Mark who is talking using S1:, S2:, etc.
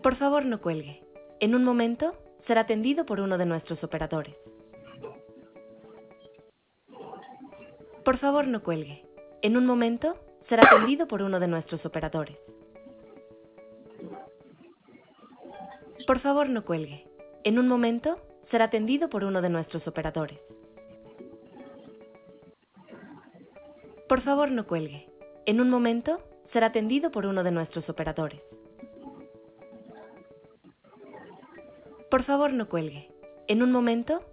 S1: Por favor, no cuelgue. En un momento, será atendido por uno de nuestros operadores. Por favor, no cuelgue. En un momento, será atendido por uno de nuestros operadores. Por favor, no cuelgue. En un momento, será atendido por uno de nuestros operadores. Por favor, no cuelgue. En un momento, será atendido por uno de nuestros operadores. Por favor, no cuelgue. En un momento,